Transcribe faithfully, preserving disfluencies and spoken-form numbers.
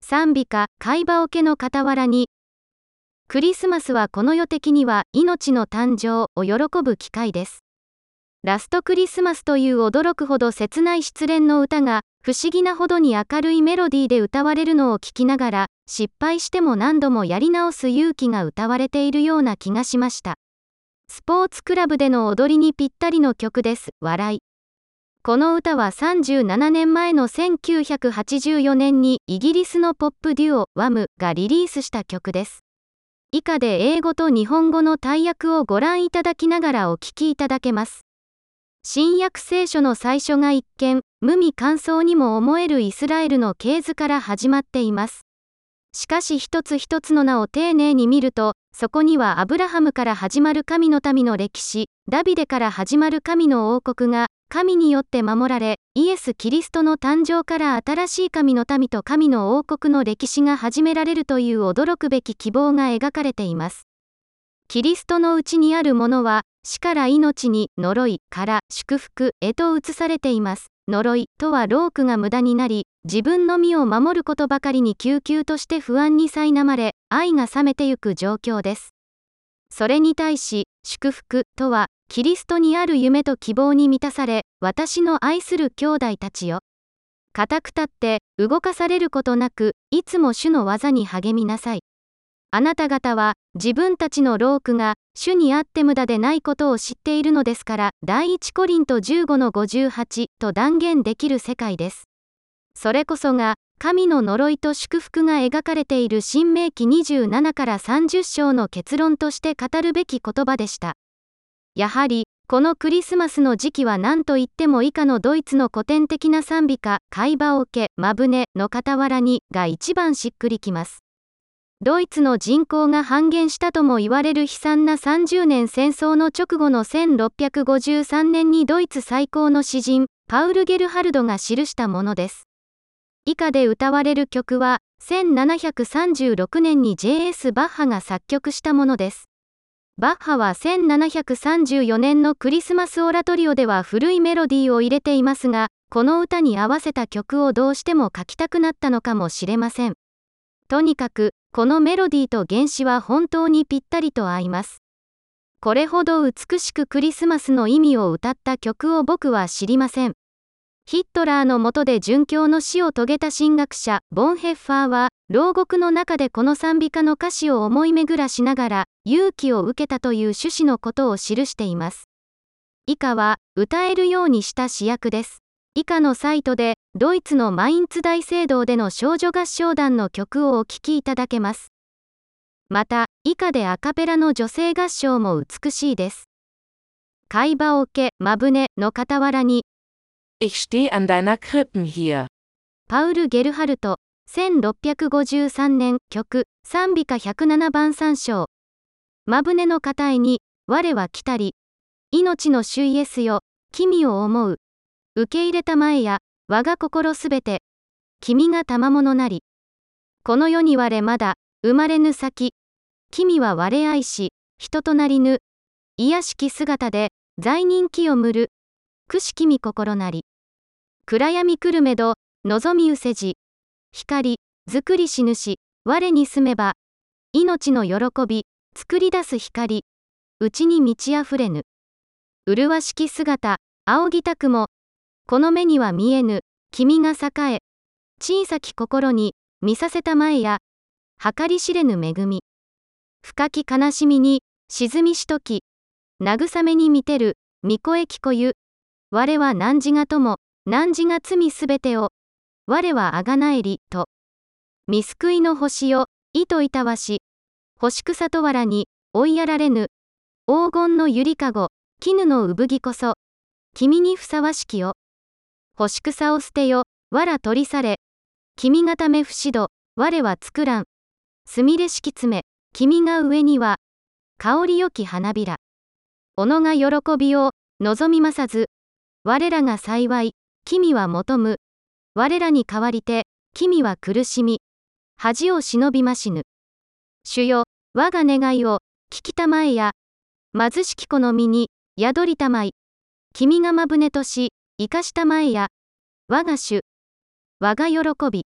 賛美歌、貝羽桶の傍らに。クリスマスはこの世的には命の誕生を喜ぶ機会です。ラストクリスマスという驚くほど切ない失恋の歌が、不思議なほどに明るいメロディーで歌われるのを聞きながら、失敗しても何度もやり直す勇気が歌われているような気がしました。スポーツクラブでの踊りにぴったりの曲です。笑い。この歌はさんじゅうななねんまえのせんきゅうひゃくはちじゅうよねんにイギリスのポップデュオ、ワムがリリースした曲です。以下で英語と日本語の大訳をご覧いただきながらお聞きいただけます。新約聖書の最初が一見、無味乾燥にも思えるイスラエルの系図から始まっています。しかし一つ一つの名を丁寧に見ると、そこにはアブラハムから始まる神の民の歴史、ダビデから始まる神の王国が、神によって守られ、イエス・キリストの誕生から新しい神の民と神の王国の歴史が始められるという驚くべき希望が描かれています。キリストのうちにあるものは、死から命に、呪いから祝福へと移されています。呪いとは労苦が無駄になり、自分の身を守ることばかりに救急として不安に苛まれ、愛が冷めてゆく状況です。それに対し、祝福とは、キリストにある夢と希望に満たされ、私の愛する兄弟たちよ。固く立って、動かされることなく、いつも主の技に励みなさい。あなた方は、自分たちの労苦が、主にあって無駄でないことを知っているのですから、第一コリントじゅうごのごじゅうはちと断言できる世界です。それこそが、神の呪いと祝福が描かれている新明記にじゅうななからさんじゅっ章の結論として語るべき言葉でした。やはり、このクリスマスの時期は何と言っても以下のドイツの古典的な賛美歌、貝羽桶、マブネの傍らにが一番しっくりきます。ドイツの人口が半減したとも言われる悲惨なさんじゅうねん戦争の直後のせんろっぴゃくごじゅうさんねんにドイツ最高の詩人、パウル・ゲルハルドが記したものです。以下で歌われる曲は、せんななひゃくさんじゅうろくねんに ジェイエス バッハが作曲したものです。バッハはせんななひゃくさんじゅうよねんのクリスマスオラトリオでは古いメロディーを入れていますが、この歌に合わせた曲をどうしても書きたくなったのかもしれません。とにかく、このメロディーと原詞は本当にぴったりと合います。これほど美しくクリスマスの意味を歌った曲を僕は知りません。ヒットラーの下で殉教の死を遂げた神学者、ボンヘッファーは、牢獄の中でこの賛美歌の歌詞を思い巡らしながら、勇気を受けたという趣旨のことを記しています。以下は、歌えるようにした試訳です。以下のサイトで、ドイツのマインツ大聖堂での少女合唱団の曲をお聴きいただけます。また、以下でアカペラの女性合唱も美しいです。貝羽桶、マブネの傍らに。 Ich steh an deiner Krippen hier. パウル・ゲルハルト、せんろっぴゃくごじゅうさんねん、曲、賛美歌ひゃくななばん参照。マブネの片絵に、我は来たり。命の主イエスよ、君を思う。受け入れたまえや、我が心すべて。君が賜物なり。この世に我まだ、生まれぬ先。君は我愛し、人となりぬ。癒しき姿で、罪人気をむる。くし君心なり。暗闇来るめど、望みうせじ。光、作りし主、我に住めば。命の喜び、作り出す光。うちに満ち溢れぬ。麗しき姿、仰ぎたくも。この目には見えぬ、君が栄え。小さき心に、見させたまえや。計り知れぬ恵み。深き悲しみに、沈みしとき。慰めに見てる、御声聞こゆ。我は汝が友、汝が罪すべてを。我はあがなえり、と。見救いの星よ、いといたわし。星草とわらに、追いやられぬ。黄金のゆりかご、絹の産着こそ。君にふさわしきよ。星草を捨てよ、わら取り去れ。君がため不死度、我は作らん。すみれ敷き詰め、君が上には。香りよき花びら。おのが喜びを、望みまさず。我らが幸い、君は求む。我らに代わりて、君は苦しみ。恥を忍びましぬ。主よ、我が願いを、聞きたまえや。貧しき子の身に、宿りたまい。君がまぶねとし、生かしたまえや。我が主。我が喜び。